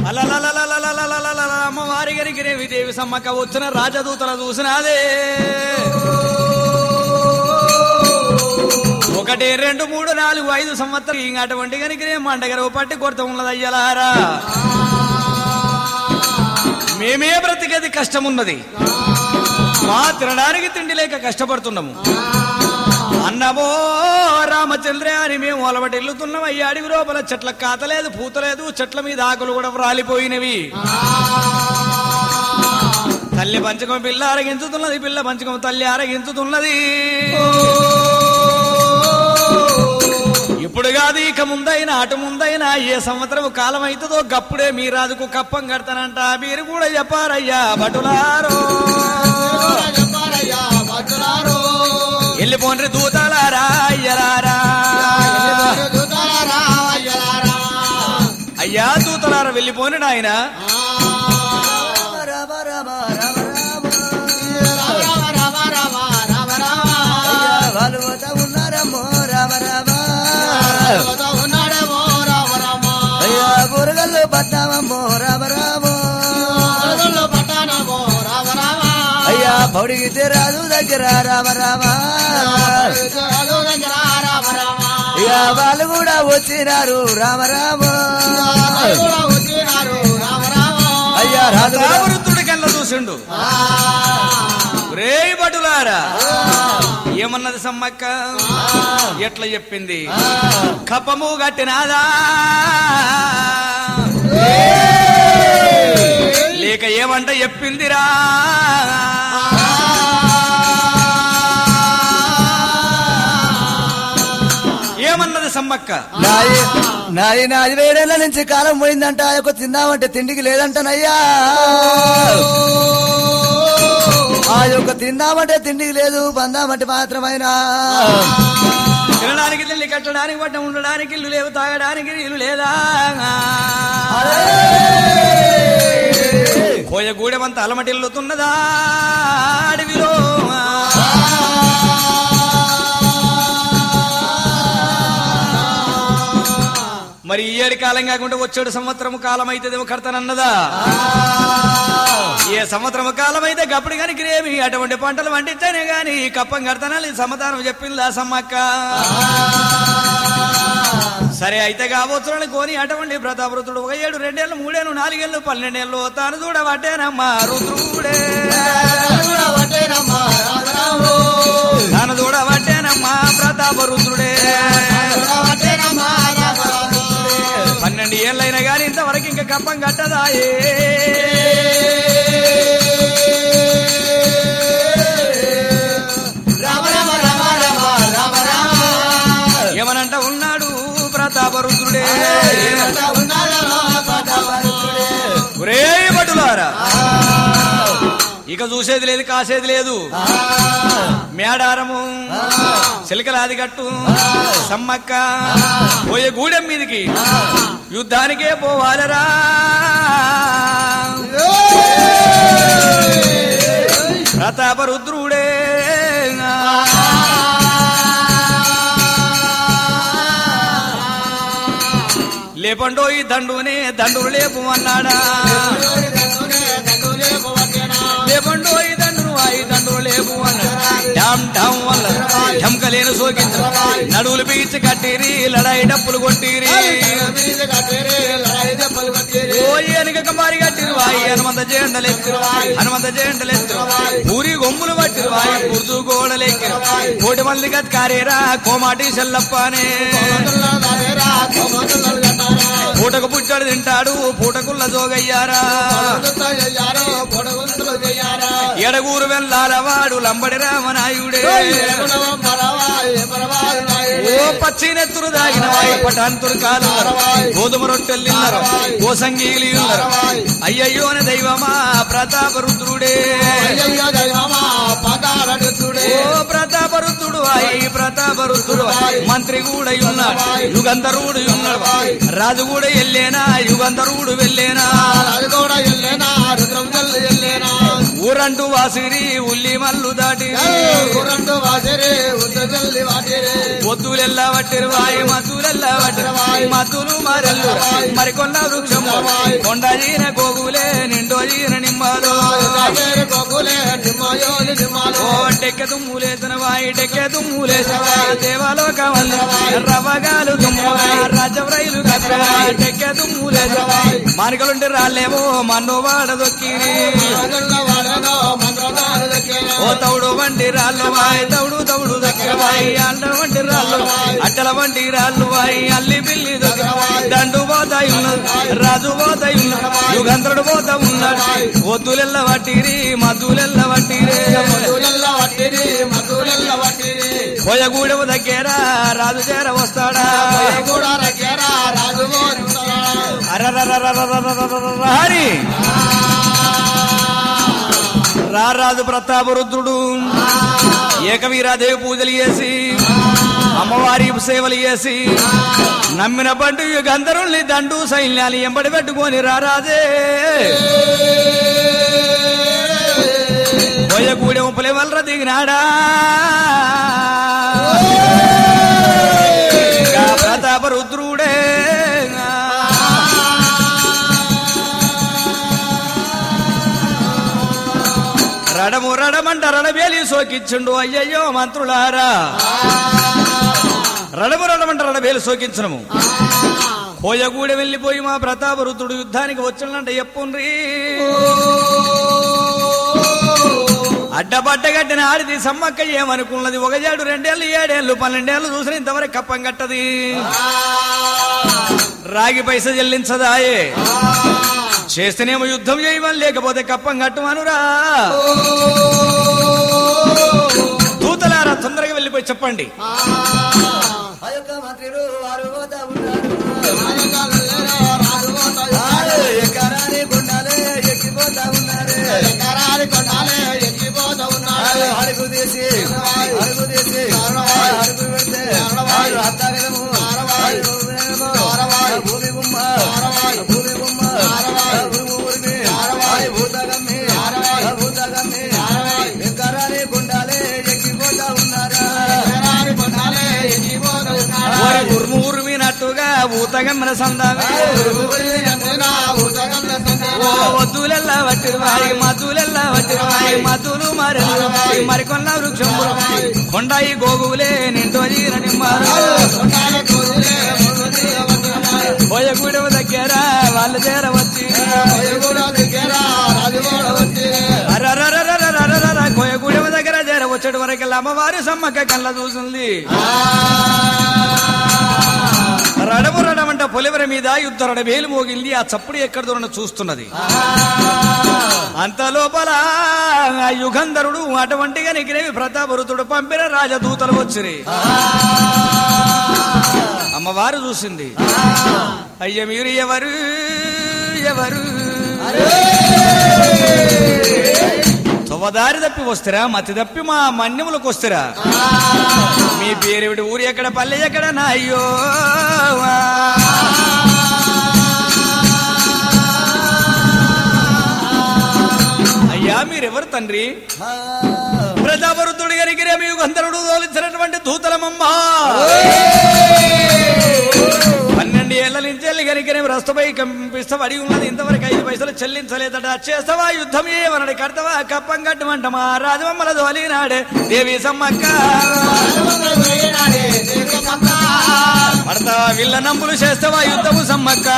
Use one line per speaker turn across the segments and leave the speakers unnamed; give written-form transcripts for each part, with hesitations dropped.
అమ్మవారి గరిగిరేవి దేవి సమ్మక్క వచ్చిన రాజదూతల చూసినాదే 1 2 3 4 5 సంవత్సరం ఇంకా అటువంటి గనికిరే మండగరవు పట్టి కొరత ఉన్నది అయ్యలారా మేమే బ్రతికేది కష్టమున్నది మా తినడానికి తిండి లేక కష్టపడుతున్నాము అన్నమో రామచంద్ర అని మేము అలవాటు వెళ్తున్నాం అయ్యా అడవి లోపల చెట్ల కాతలేదు పూతలేదు చెట్ల మీద ఆకులు కూడా రాలిపోయినవి తల్లి పంచకం పిల్ల అరగించుతున్నది పిల్ల పంచకం తల్లి అరగించుతున్నది ఇప్పుడు కాదు ఇక ముందైనా అటు ముందైనా ఏ సంవత్సరం కాలం అవుతుందో గప్పుడే మీ రాజుకు కప్పం కడతానంట మీరు కూడా చెప్పారయ్యా భటులారో వెళ్ళిపోండ్రి దూతలారా అయ్యలారా అయ్యా దూతలారా వెళ్ళిపోండి నాయన
బురగల్లో పట్టామమ్మో రామరామో అయ్యా పౌడిగితే రాదు దగ్గర రామరామా అయ్యా వాళ్ళు కూడా వచ్చినారు రామరామో అయ్యా
రాజవృత్తుడి కళ్ళ చూసిండు రే భటులారా ఏమన్నది సమ్మక్క ఎట్లా చెప్పింది కప్పము గట్టినాదా లేక ఏమంట చెప్పిందిరా ఏమన్నది సమ్మక్క
నాది వేడేళ్ల నుంచి కాలం పోయిందంట ఆ యొక్క తిందామంటే తిండికి లేదంటనయ్యా ఆ యొక్క తిందామంటే తిండికి లేదు బందామంటే మాత్రమైనా
తినడానికి తిండి కట్టడానికి పట్ట ఉండడానికి ఇల్లు లేవు తాగడానికి ఇల్లు లేదా కోయగూడెమంత అలమటిల్లుతున్నదా అడవిలో మరి ఈ ఏడు కాలం కాకుండా వచ్చేడు సంవత్సరం కాలం అయితేదేమో కడతానన్నదా ఏ సంవత్సరం కాలం అయితే గప్పుడు కానీ గ్రేమి అటువంటి పంటలు పండించానే గాని కప్పం కడతానని సమాధానం చెప్పిందా సమ్మక్క సరే అయితే కావచ్చునని కోని అటువంటి ప్రతాపరుద్రుడు 1 7 2 ఏళ్ళు 3 ఏళ్ళు 4 ఏళ్ళు 12 ఏళ్ళు తాను చూడబట్టేనమ్మా రుద్రుడే తాను చూడబట్టేనమ్మా ప్రతాపరుద్రుడే 12 ఏళ్ళైనా గాని ఇంతవరకు ఇంకా కప్పం కట్టదాయే ఏమనంట ఉన్నాడు ప్రతాపరుద్రుడే ఒరే భటులారా ఇక చూసేది లేదు కాసేది లేదు మేడారము చిలకలాది గట్టు సమ్మక్క పోయే గూడెం మీదికి యుద్ధానికే పోవాలరా ప్రతాపరుద్రుడే లేపండో ఈ దండునే దండులు లేపు అన్నాడా లేపండో ఈ దండును ఈ దండులు లేపు అన్నాడా డామ్ డామ్ వల్ల ఢంకలేను సోకించు నడువులు పీచి కట్టిరి లడాయి డప్పులు కొట్టిరి ఓ ఏనుగ మారి కట్టిరు వాయి హనుమంత జెండలెత్తిరు ఊరి గొమ్ములు పట్టిరు వాయి కుర్జు గోడలెక్కిరు 1 మంది గత్కారేరా కోమాటి సెల్లప్పనే పూటకు పుట్టడు తింటాడు పూటకుల్ల జోగయ్యారా ఎడగూరు వెళ్ళాలవాడు లంబడి రామనాయుడే ఓ పచ్చి నెత్తురు దాగిన వాయి పటాంతురు కాలు గోధుమ రొట్టెలు తిన్నారు ఓ సంగీలు ఉన్నారు అయ్యయ్యోన దైవమా ప్రతాపరుద్రుడే ఓ ప్రతాపరుద్రుడు ప్రతాపరుద్రుడు మంత్రి కూడా ఉన్నాడు యుగంధరుడు ఉన్నాడు రాజు కూడా వెళ్ళేనా యుగంధరుడు వెళ్ళేనా ఊరంటూ వాసిరి ఉల్లి మల్లు దాటి ఒద్దులెల్లా వట్టిరు వాయి మద్దులెల్లా వట్టిరు వాయి మద్దులు మరెల్లు మరికొన్న వృక్షము కొండజీన గోగులే నిండో జీన నిమ్మలో డెక్కె తుమ్ములేసిన వాయి డెక్కె తుమ్ములేసిన దేవాలోక రవ్వగాలు తుమ్ము రాజ్యం రైలు డెక్కె తుమ్ములేసిన మానికలుంటే రాలేమో మన్ను వాడదొక్కిరి ఓ తౌడు వంటి రాళ్ళు వాయి తౌడు తౌడు దక్కవాయి అండ వంటి రాళ్ళు అట్టల వంటి రాళ్ళు వాయి అల్లి బిల్లి దొక్కినవాయి దండు పోతాయి ఉన్నది రాజు పోతాయి ఉన్నది యుగంధ్రుడు పోతా ఉన్నాడు ఒద్దులెల్ల వట్టిరి మద్దులెల్ల వట్టిరే పోయగూడెము దగ్గర రాజు చేర వస్తాడా హరి రారాజు ప్రతాపరుద్రుడు ఏకవీరాదేవి పూజలు చేసి అమ్మవారి సేవలు చేసి నమ్మిన పండు యుగంధరుల్ని దండు సైన్యాలు ఎంబడి పెట్టుకొని రారాజే పోయగూడెం పులివల్ర దిగినాడా ప్రతాపరుద్రుడే రడము రడమంట రణబేలి సోకించుండు అయ్యయ్యో మంత్రులారా రడము రడమంట రణబేలి సోకించడము కోయగూడ వెళ్ళిపోయి మా ప్రతాపరుద్రుడు యుద్ధానికి వచ్చిందంటే చెప్పుండ్రి అడ్డబడ్డగట్టిన ఆడిది సమ్మక్క ఏమనుకున్నది 1 ఏడు 2 ఏళ్ళు 7 ఏళ్ళు 12 ఏళ్ళు చూసిన ఇంతవరకు కప్పం కట్టది రాగి పైస చెల్లించదాయే చేస్తేనేమో యుద్ధం చేయమని లేకపోతే కప్పం కట్టుమనురా దూతలారా తొందరగా వెళ్ళిపోయి చెప్పండి ఉర్మినట్టుగా ఊతగమ్మన సందామే వద్దులెల్లా వట్టిరు వాయి మద్దులెల్లా వట్టిరు వాయి మద్దులు మరికొన్న వృక్షము కొండాయి గోగులే నింటో జీర నిమ్మారు పోయగూడెం దగ్గర వాళ్ళు చేరవచ్చి కోయగూడెం దగ్గర చేరవచ్చటి వరకు అమ్మవారు సమ్మక్క కళ్ళ చూసింది రడము రడమంట పొలివర మీద యుద్ధ రడబేలు మోగింది ఆ చప్పుడు ఎక్కడ దూరం చూస్తున్నది అంత లోపల యుగంధరుడు అటువంటిగా నెగిరేవి ప్రతాపరుతుడు పంపిన రాజదూతలు వచ్చిరి అమ్మవారు చూసింది అయ్య మీరు ఎవరు ఎవరు తొవదారి తప్పి వస్తారా మతి తప్పి మా మన్యములకు వస్తారా మీ పేరేవిటి ఊరు ఎక్కడ పల్లె ఎక్కడ నా అయ్యో అయ్యా మీరెవరు తండ్రి ప్రతాపరుద్రుడి గారికి మీ యుగంధరుడు తోలించినటువంటి దూతలమమ్మా 12 ఏళ్ల నుంచి వెళ్ళి కనుక రస్తపై కంపిస్తావు అడిగి ఉన్నది ఇంతవరకు 5 పైసలు చెల్లించలేదట చేస్తావా యుద్ధం ఏమన్నాడు కడతావా కప్పం కట్టమంట మా రాజమమ్మల దోలినాడే దేవి సమ్మక్క పడతావా వీళ్ళ నంబులు చేస్తావా యుద్ధము సమ్మక్క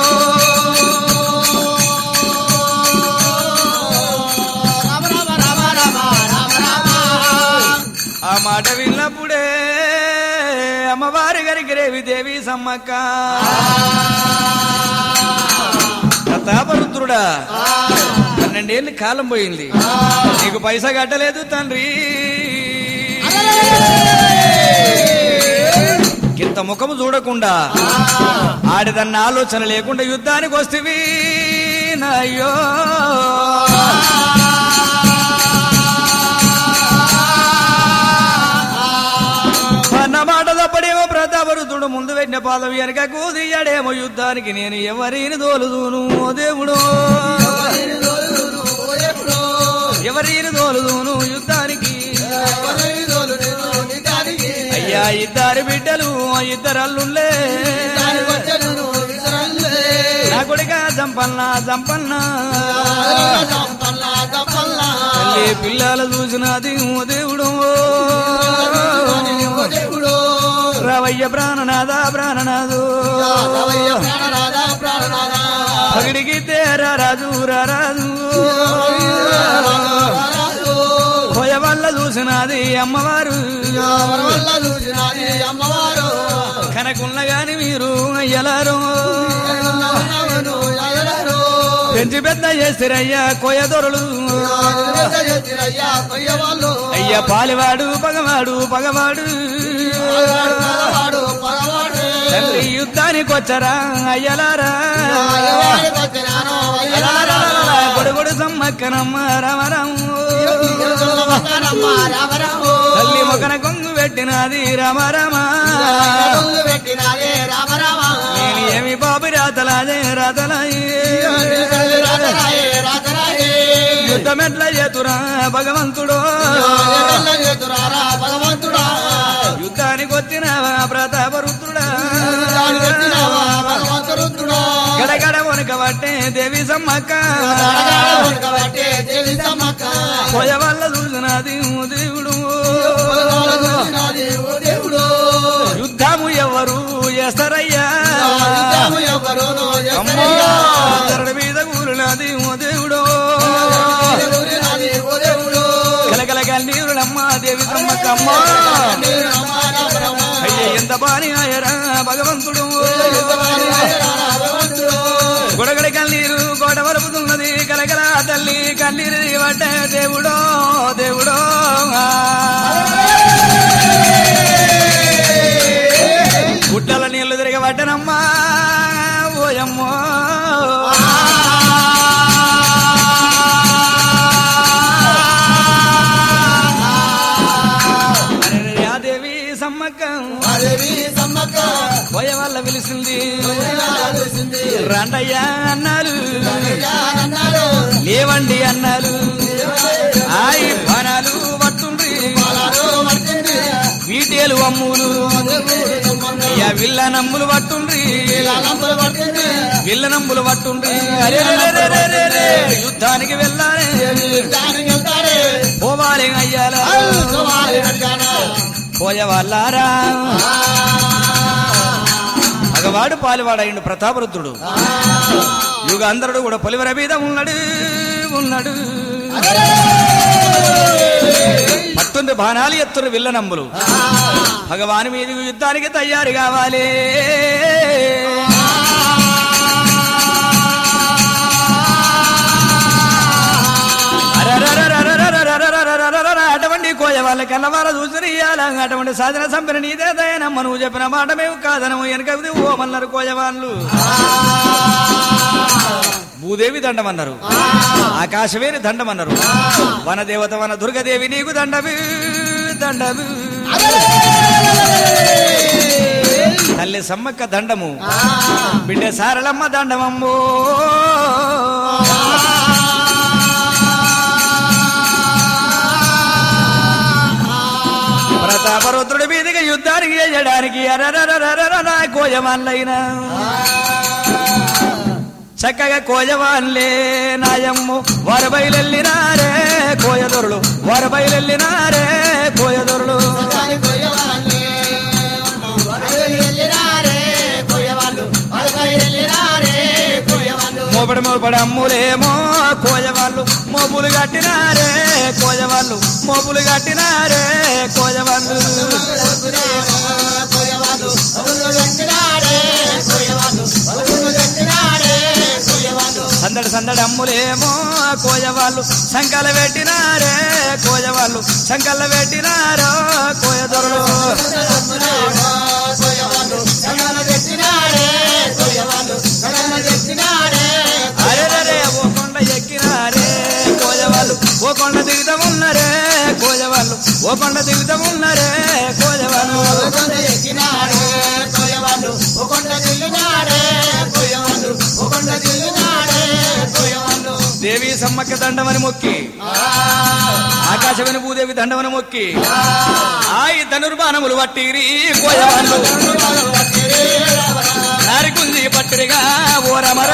ఆ మాట విన్నప్పుడే అమ్మవారి గరిగిరేవి దేవి సమ్మక్క ప్రతాపరుద్రుడా 12 ఏళ్ళు కాలం పోయింది నీకు పైసా కట్టలేదు తండ్రి ఇంత ముఖము చూడకుండా ఆడిదన్న ఆలోచన లేకుండా యుద్ధానికి వస్తేవి నయ్యో మాట తప్పడేమో ప్రతాపరుద్రుడు ముందు పెట్టిన పాదం వెనక కూదియాడేమో యుద్ధానికి నేను ఎవరిని తోలుదును దేవుడు తోలుదును యుద్ధానికి అయ్యా ఇద్దరు బిడ్డలు ఇద్దరల్లుండే నా కొడుక జంపల్లా జంపల్లా తల్లి పిల్లలు చూసినది ఓ దేవుడు రావయ్య ప్రాణనాథ ప్రాణనాథు పగిడికి తేరా రాజు రారాజు కోయ వల్ల చూసినది అమ్మవారు కనకున్న గాని మీరు అయ్యలారు పెంచి పెద్ద చేసిరయ్యా కోయ దొరలు అయ్యా పాలివాడు పగవాడు పగవాడు తండ్రి యుద్ధానికి వచ్చరా అయ్యలారా గొడుగొడు సమ్మక్కనమ్మ రామరాము తల్లి మొకన కొంగు పెట్టినది రామరామా నేను ఏమి బాబు రాతలాదే రాతలాయే యుద్ధం ఎట్లా చేతురా భగవంతుడు యుద్ధానికి వచ్చిన ప్రతాపరుద్రుడా గడగడ వనక పట్టే దేవి సమ్మక్క పోయ వల్ల చూసినది దేవుడు యుద్ధము ఎవరు చేస్తారయ్యా అమ్మో మీద కూలినది ఓ దేవుడు కలకల కన్నీరులమ్మ దేవి సమ్మక్కమ్మ అయ్యే ఎంత బాని ఆయరా భగవంతుడు గొడగడ కన్నీరు గోడ వరపుతున్నది కలకల తల్లి కన్నీరు పడ్డ దేవుడో దేవుడో గుట్టల నీళ్లు తిరగబడ్డనమ్మా ఓయమ్మో పోయ వల్ల పిలిచింది రండయ్యా అన్నారు లేవండి అన్నారు ఆయి బాణాలు పట్టుండ్రి వీటేలు అమ్ములు అయ్యా విల్ల నమ్ములు పట్టుండ్రి విల్ల నమ్ములు పట్టుండ్రి అరే యుద్ధానికి వెళ్ళాలి పోవాలి అయ్యాలా పోయ వాళ్ళారా మగవాడు పాలువాడైండు ప్రతాపరుద్రుడు యుగంధరుడు కూడా పొలివర మీద ఉన్నాడు ఉన్నాడు పట్టుండి బాణాలు ఎత్తురు విల్లనమ్ములు భగవాని మీద యుద్ధానికి తయారు కావాలి అటువంటి కోయ వాళ్ళ కన్నవాళ్ళ చూసియాల అటువంటి సాధన సంపన నీదే దయనమ్మ నువ్వు చెప్పిన మాట మేము కాదనము వెనక ఓమన్నారు కోయ వాళ్ళు భూదేవి దండమన్నారు ఆకాశవేరి దండమన్నారు వనదేవత వన దుర్గదేవి నీకు దండవి దండవి తల్లి సమ్మక్క దండము బిడ్డ సారలమ్మ దండమమ్మో ప్రతాపరుద్రుడి మీదిగా యుద్ధానికి చేయడానికి కోయవాన్లైనా చక్కగా కోయవాన్లే నాయమ్ము వారు బయలెళ్ళినారే కోయదొరులు వారు బయలెళ్ళినారే కోయదొరులు మోపడి మోపడి అమ్ములేమో కోయవాళ్ళు మోపులు కట్టినారే కోయవాళ్ళు మోపులు కట్టినారే కోయవాళ్ళు సందడి సందడి అమ్ములేమో కోయవాళ్ళు సంకల పెట్టినారే కోయవాళ్ళు సంకల పెట్టినారో కోయదొరలు అరే ఓ కొండ ఎక్కినారే కోయవాళ్ళు ఓ కొండ దిగుతామున్నారే కోయవాళ్ళు ఓ కొండ దిగుతామున్నారే కోయవాళ్ళు దేవి సమ్మక్క దండమని మొక్కి ఆకాశమైన భూదేవి దండవన మొక్కి ఆయి ధనుర్బాణములు పట్టిరి కోయవాళ్ళు నారికుంది పట్టిరిగా ఓరమర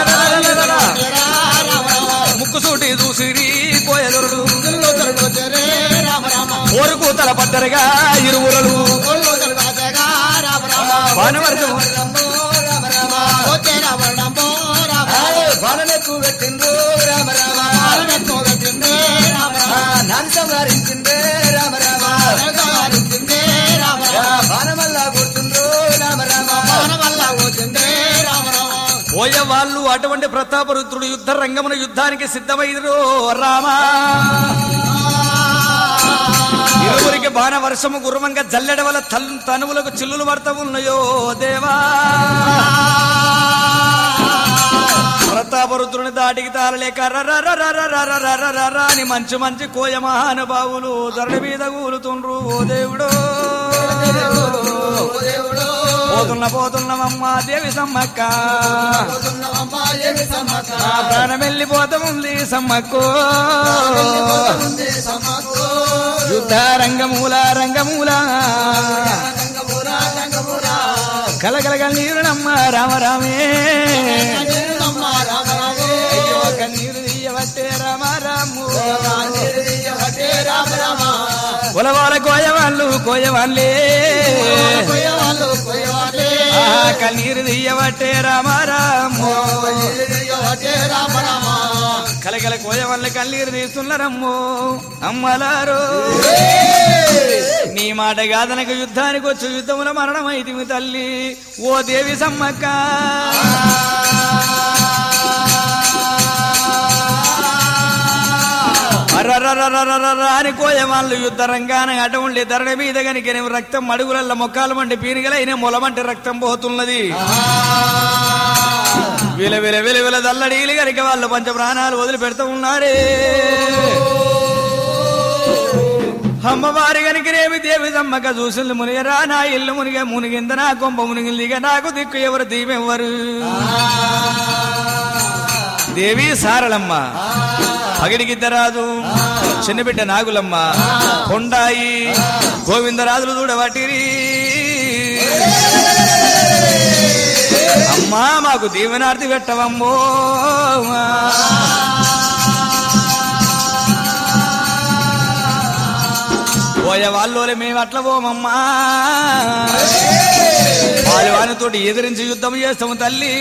ముక్కుసూటి చూసిరి కోయదొరుడు ఓరుకూతల పట్టరిగా ఇరువురలు బాణవర్గము బాణనెక్కు పెట్టిండు రామ రామ నాన్న సంహరించిందే రామ రామ బాణమల్లా కూర్చుండ్రు రామ రామ పోయే వాళ్ళు అటువంటి ప్రతాపరుద్రుడు యుద్ధ రంగమున యుద్ధానికి సిద్ధమైరు రామా ఇరువురికి బాణ వర్షము గుర్రమంగా జల్లెడ వల్ల తనువులకు చిల్లులు పడతా ఉన్నాయో దేవా ప్రతాపరుద్రుని దాటికి తాళలేక అని మంచి మంచి కోయ మహానుభావులు ధరణ మీద కూలుతుండ్రు ఓ దేవుడు పోతున్నమమ్మా దేవి సమ్మక్క ప్రాణం వెళ్ళిపోతుంది సమ్మక్కో యుద్ధ రంగమూల కలకలగ నీరునమ్మ రామరామే కన్నీరు తీయవట్టే రామారాము కులవాళ్ళ కోయవాళ్ళే కన్నీరు తీయవట్టే రామారాము కలకల కోయవాళ్ళ కన్నీరు తీస్తున్నారమ్మో అమ్మలారో నీ మాట కాదనక యుద్ధానికి వచ్చి యుద్ధముల మరణమైతిమి తల్లి ఓ దేవి సమ్మక్క అని కోయవాళ్ళు యుద్ధ రంగాన అటువంటి ధరణ మీద కనుక రక్తం అడుగులల్ల మొక్కాలు మండి పీనిగలైన మొలమంటి రక్తం పోతున్నది విల దల్లడీలు కనుక వాళ్ళు పంచ ప్రాణాలు వదిలి పెడుతూ ఉన్నారే అమ్మవారి కనుకనేమి దేవి సమ్మక్క చూసింది మునిగరా నా ఇల్లు మునిగింద నా కొంప మునిగింది నాకు దిక్కు ఎవరు దీమెవ్వరు దేవి సారళమ్మ పగిడిగిద్దరాజు చిన్నబిడ్డ నాగులమ్మ కొండాయి గోవిందరాజులు చూడబట్టిరి అమ్మా మాకు దీవెనార్తి పెట్టవమ్మో పోయే వాళ్ళోలే మేము అట్లా పోమమ్మా వాళ్ళతోటి ఎదిరించి యుద్ధం చేస్తాము తల్లి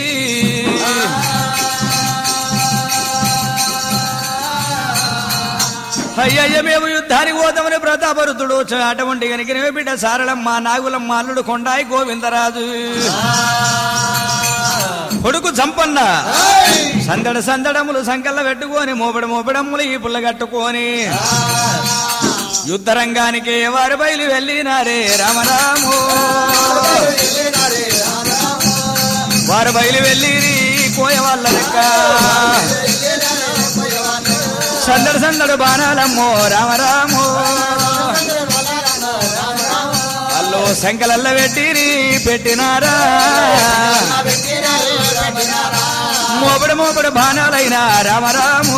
అయ్యయ్య మేము యుద్ధానికి పోతామని ప్రతాపరుద్రుడు అటువంటి కనుక బిడ్డ సారళమ్మ నాగులమ్మ అల్లుడు కొండాయి గోవిందరాజు కొడుకు జంపన్న సందడములు సంకల్ల పెట్టుకొని మోపడములు ఈ పుల్ల కట్టుకొని యుద్ధ రంగానికి వారు బయలు వెళ్ళినారే రామరాము వారు బయలు వెళ్ళి కోయ వాళ్ళ లెక్క సందడు బాణాలమ్మో రామరాము అల్లో సంకలల్ల పెట్టినారా మోపడు బాణాలైనా రామరాము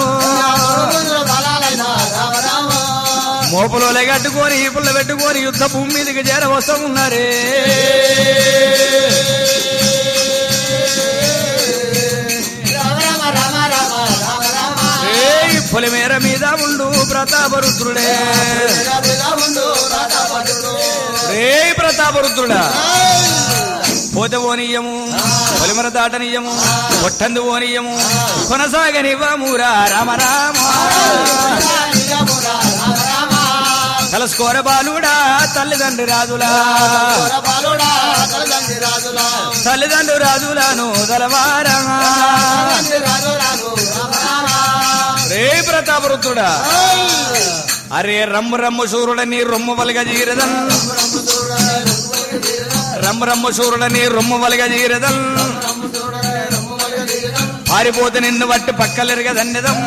మోపులో కట్టుకొని పుల్ల పెట్టుకొని యుద్ధ భూమి మీదకి చేర వస్తూ ఉన్నారే పొలిమేర మీద ఉండు ప్రతాపరుద్రుడే రే ప్రతాపరుద్రుడా పోతే ఓనియము పొలిమర దాటనీయము పొట్టందు ఓనియము కొనసాగనివ్వమురా రామరామ కలస్కోర బాలుడా తల్లిదండ్రి రాజులను దలవారా రే ప్రతాపరుద్రుడా అరే రమ్ము శూరుడని రొమ్ము వలగ జీరదన్ రమ్ము శూరుడని రొమ్ము వలగ జీరదన్ పారిపోతే నిన్ను వట్టి పక్కలెరగదన్నదం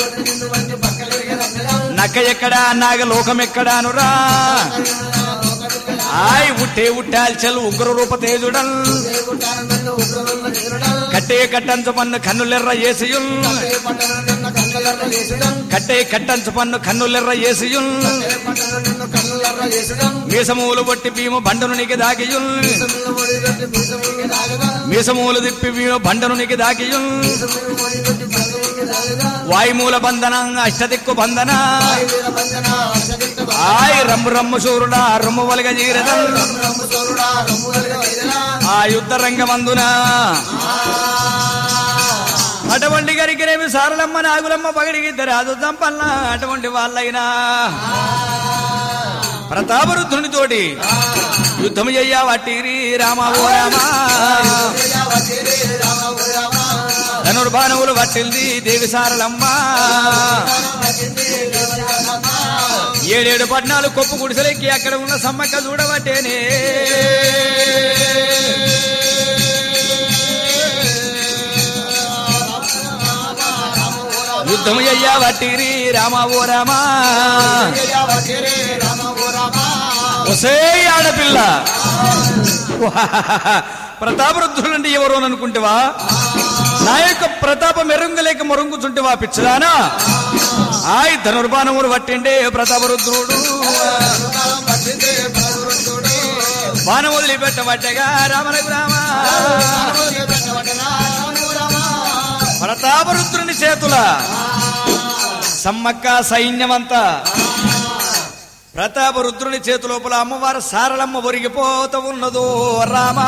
నక్క ఎక్కడా నాగ లోకం ఎక్కడానురా ఆయ్ ఉట్టాల్చల్ ఉగ్ర రూప తేజుడల్ కట్టే కట్టంచు పన్ను కన్నులెర్ర ఏసియుల్ కట్టే కట్టంచు పన్ను కన్నులెర్ర చేసియున్ మీసమూలు బొట్టి భీము బండను నీకు దాకియున్ మీసమూలు తిప్పి భీము బండను నీకు దాకియున్ వాయుమూల బంధన అష్టదిక్కు బంధన ఆయ్ రమ్ము రమ్ము శూరుడా రొమ్ము వలగ జీరదం ఆ యుద్ధ రంగమందున అటువంటి గరికిరేమి సారలమ్మ నాగులమ్మ పగడిగిద్దరు అదుద్దాం పల్ల అటువంటి వాళ్ళైనా ప్రతాపరుద్రునితోటి యుద్ధం చెయ్యవట్టిరి రామా ఓ రామా ధనుర్బాణములు పట్టింది దేవి సారలమ్మ 7 పట్నాలు కొప్పు గుడిసెలెక్కి అక్కడ ఉన్న సమ్మక్క చూడబట్టేనే యుద్ధం చెయ్యవట్టిరి రామా ఓ రామా ఒసే ఆడపిల్ల ప్రతాపరుద్రులంటే ఎవరు అని అనుకుంటేవా నా యొక్క ప్రతాపం మెరుంగలేక మొరుంగుచుంటేవా పిచ్చదానా ఆయ్ ధనుర్బాణములు పట్టిండే ప్రతాపరుద్రుడు బాణం వదిలిపెట్టబట్టగా రామనకు రామ ప్రతాపరుద్రుని చేతుల సమ్మక్క సైన్యమంతా ప్రతాపరుద్రుని చేతులోపల అమ్మవారు సారలమ్మ ఒరిగిపోతూ ఉన్నదో రామా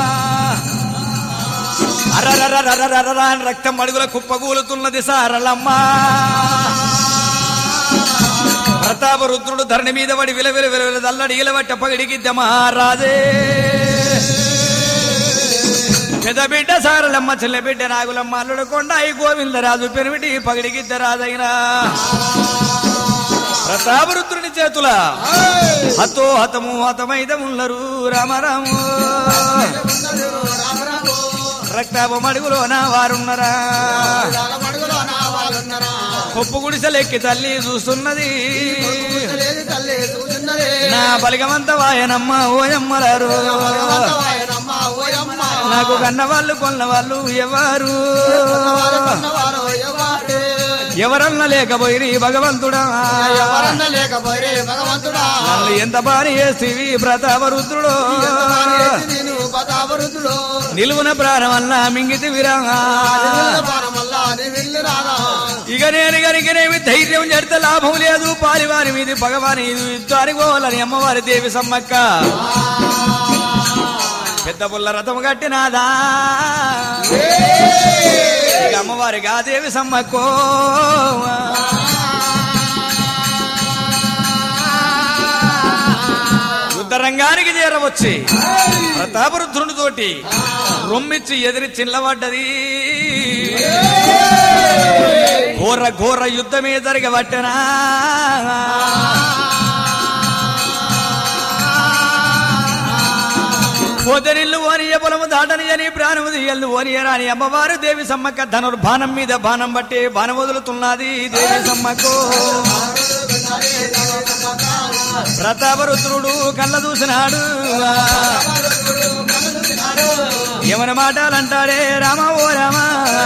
అరరరరరరర రక్తం అడుగుల కుప్పగూలుతున్నది సారలమ్మ ప్రతాపరుద్రుడు ధరణి మీద పడి విలవిల విలవిల దల్లడి ఇలవట్ట పగిడిగిద్ద మహారాజే పెద్ద బిడ్డ సారలమ్మ చెల్లె బిడ్డ నాగులమ్మ అల్లుడు కొండాయి గోవిందరాజు పెరిమిటి పగిడిగిద్ద రాజైనా ప్రతాపరుద్రుని చేతుల హతో హతము హతమైదముల్లరు రామరాము రక్తాపం అడుగులోన వారున్నరా కొప్పు గుడిసెలెక్కి తల్లి చూస్తున్నది నా బలిగమంత వాయనమ్మ ఓయమ్మలారు నాకు కన్నవాళ్ళు కొన్నవాళ్ళు ఎవరు ఎవరన్నా లేకపోయి భగవంతుడా నన్ను ఎంత బాని చేస్తీవి ప్రతాపరుద్రుడు నిలువున ప్రాణమల్లా మింగితి విరాగా ఇక నేను గనికనేమి ధైర్యం చేస్తే లాభం లేదు పాలివారి మీది భగవాని యుద్ధానికి పోవాలని అమ్మవారి దేవి సమ్మక్క పెద్ద పుల్ల రథం కట్టినాదా ఇక అమ్మవారిగా దేవి సమ్మక్కో యుద్ధరంగానికి చేరవచ్చి ప్రతాపరుద్రుని తోటి రొమ్మిచ్చి ఎదిరి చిల్లబడ్డది ఘోర ఘోర యుద్ధమే జరగబట్టనా పోతనిల్లు ఓనియ పొలము దాటని అని ప్రాణము దియల్లు ఓనియరాని అమ్మవారు దేవి సమ్మక్క ధనుర్బాణం మీద బాణం బట్టి బాణం వదులుతున్నది దేవి సమ్మకు ప్రతాపరుద్రుడు కళ్ళ చూసినాడు ఏమని మాటలంటాడే రామా ఓ రామా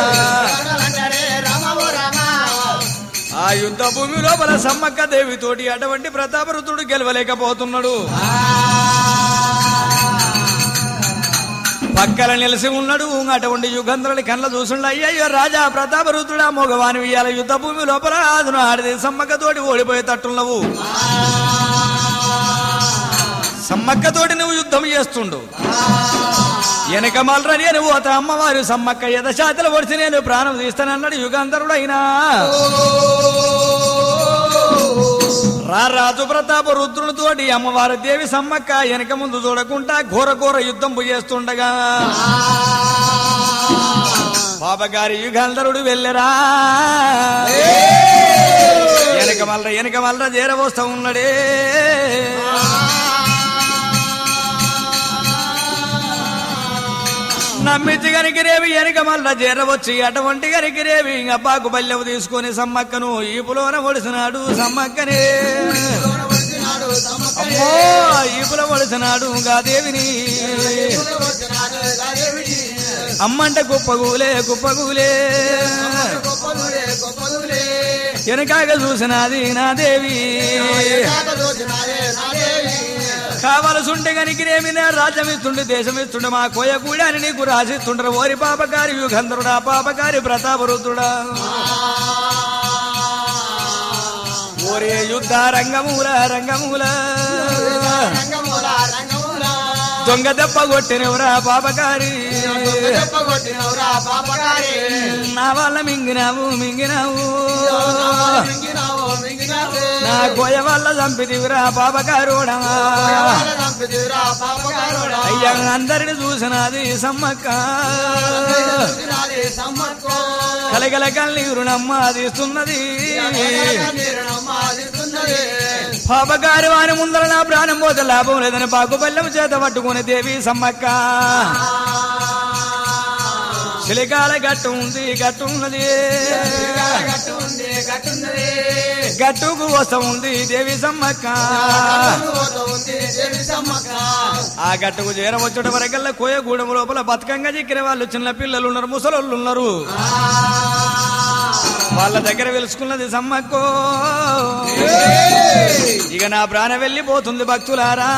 ఆ యుద్ధ భూమి లోపల సమ్మక్క దేవితోటి అటువంటి ప్రతాపరుద్రుడు గెలవలేకపోతున్నాడు పక్కన నిలిసి ఉన్నాడు అటువంటి యుగంధ్రుడి కళ్ళ చూసుండ అయ్యయ్యో రాజా ప్రతాపరుద్రుడా మగవాని ఇయ్యాల యుద్ధ భూమి లోపల అదును ఆడిది సమ్మక్కతోటి ఓడిపోయేటట్టున్నావు సమ్మక్కతోటి నువ్వు యుద్ధం చేస్తుండు వెనక మల్రని అని పోత అమ్మవారు సమ్మక్క యథశాతలు పొడిచి నేను ప్రాణం తీస్తానన్నాడు యుగంధరుడైనా రాజు ప్రతాప రుద్రునితోటి అమ్మవారి దేవి సమ్మక్క వెనక ముందు చూడకుండా ఘోర ఘోర యుద్ధం చేస్తుండగా బాబగారి యుగంధరుడు వెళ్ళరా వెనక మల్ర చేరవస్తా ఉన్నాడే నమ్మించి గనికిరేవి వెనక మల్ల చేరవచ్చి అటువంటి గనికిరేవి అబ్బాకు బల్లెవు తీసుకుని సమ్మక్కను ఈపులోన ఒడిసినాడు సమ్మక్కనే అమ్మో ఈపుల ఒడిసినాడు గాదేవిని అమ్మంటే కుప్పగూలే వెనకాక చూసినది నా దేవి కావలసుంటే గనికినేమి రాజ్యం ఇస్తుండే దేశం ఇస్తుండే మా కోయ కూడా అని నీకు రాసిస్తుండ్రు ఓరి పాపకారి యుగంధరుడా పాపకారి ప్రతాపరుద్రుడా ఓరే యుద్ధ రంగమూల రంగమూల దొంగ దెబ్బ కొట్టినవురా పాపకారి నా వాళ్ళ మింగినావు నా కోయ వాళ్ళ చంపిదివిరా పాపకారుడా అయ్యా అందరిని చూసినది సమ్మక్క కలగల కన్నీరు నమ్మాదిస్తున్నది పాపకారి వాని ముందర నా ప్రాణం పోతే లాభం లేదని పాకు పల్లెం చేత పట్టుకుని దేవి సమ్మక్క చిలికాల గట్టు ఉంది గట్టున్నది గట్టుకు వస్తా ఉంది దేవి సమ్మక్క ఆ గట్టుకు చేరం వచ్చేట వరకల్లా కోయగూడెం లోపల బతుకంగా చిక్కిన వాళ్ళు చిన్న పిల్లలు ఉన్నారు ముసలోళ్ళు ఉన్నారు వాళ్ళ దగ్గర వెలుసుకున్నది సమ్మక్కో ఇక నా ప్రాణం వెళ్ళిపోతుంది భక్తులారా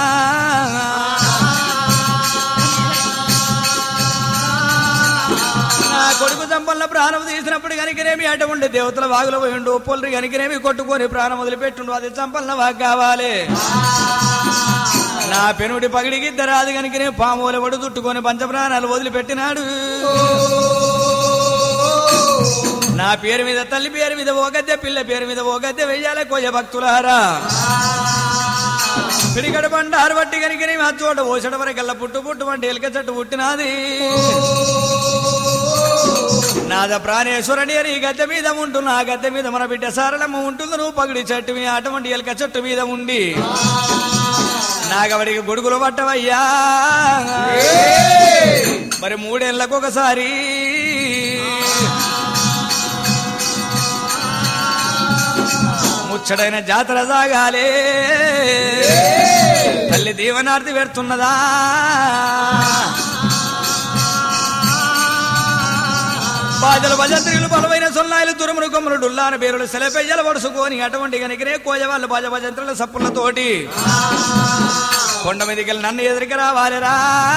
నా కొడుకు చంపల్ల ప్రాణం తీసినప్పుడు కనుకనేమి అటువంటి దేవతల వాగులో పోయిండు పొల్లి కనుకనేమి కొట్టుకొని ప్రాణం వదిలిపెట్టుండు అది చంపల్ల వాగు కావాలి నా పెనుడి పగిడికి ఇద్దరు అది కనుకనే పాముల పడు చుట్టుకొని పంచప్రాణాలు వదిలిపెట్టినాడు నా పేరు మీద తల్లి పేరు మీద ఓ గద్దె పిల్ల పేరు మీద ఓ గద్దె వెయ్యాలి కోయ భక్తులారా పిడిగడ బండారు బట్టి కనుకనే ఆ చోట ఓసడ వరకల్లా పుట్టు పుట్టు వంటి ఎలుక చెట్టు పుట్టినాది నాద ప్రాణేశ్వరుని అని గద్దె మీద ఉంటున్నా ఆ గద్దె మీద మన బిడ్డ సారలమ్మ ఉంటుంది నువ్వు పగిడి చెట్టు మీద అటువంటి ఎలుక చెట్టు మీద ఉండి నాగవడికి గొడుగులు పట్టవయ్యా మరి 3 ఏళ్లకు ఒకసారి ముచ్చడైన జాతర సాగాలే తల్లి దీవనార్తి పెడుతున్నదా బాజలు భజంత్రులు బలమైన సొన్నాయిలు తురుములు కొమ్మలు డుల్లాన పేరులు సెలపెయ్యలు పడుచుకొని అటువంటి కనుకనే కోయవాళ్ళు బాజ భజంత్రుల సప్పులతోటి కొండ మీదకెళ్ళి నన్ను ఎదురికి రావాలిరా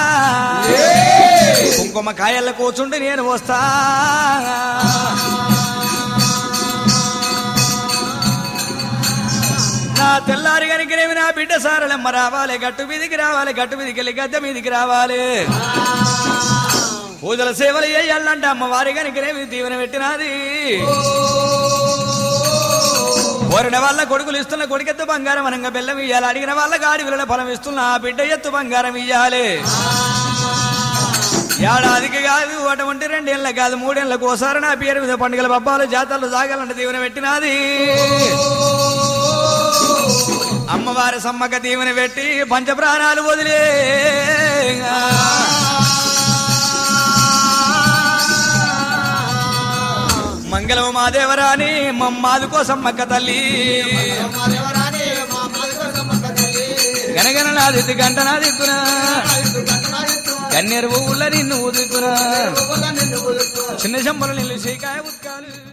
కుంకుమ కాయల్ల కూర్చుండి నేను వస్తా నా తెల్లారి కనుకనేమి నా బిడ్డ సారలమ్మ రావాలి గట్టు మీదికి రావాలి గట్టు మీదికి వెళ్ళి గద్దె మీదికి రావాలి పూజల సేవలు చేయాలంటే అమ్మవారి కనుకనేమి దీవెన పెట్టినది కోరిన వాళ్ళ కొడుకులు ఇస్తున్న కొడుకెత్తు బంగారం అనంగా బెల్లం ఇయ్యాలి అడిగిన వాళ్ళ గాడి విలువ ఫలం ఇస్తున్న ఆ బిడ్డ ఎత్తు బంగారం ఇయ్యాలి ఏడాదికి కాదు అటువంటి 2 ఏళ్ళ కాదు 3 ఏళ్ళకు ఒకసారి నా పేరు మీద పండుగల పబ్బాలు జాతరలు సాగాలంటే దీవెన పెట్టినది అమ్మవారి సమ్మక్క దీవెన పెట్టి పంచప్రాణాలు వదిలే మంగళం మాదేవరాని మమ్మాదుకో సమ్మక్క తల్లి గనగన నాది గంట నాదిక్కునా కన్నెరు ఊళ్ళ నిన్ను ఊదుకున్నా చిన్న చెంబలు నిల్లు చీకాయ ఉత్కాలు